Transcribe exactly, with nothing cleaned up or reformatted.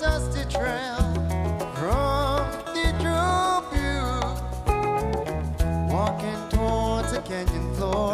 dusty trail from the Tribune, walking towards a canyon floor.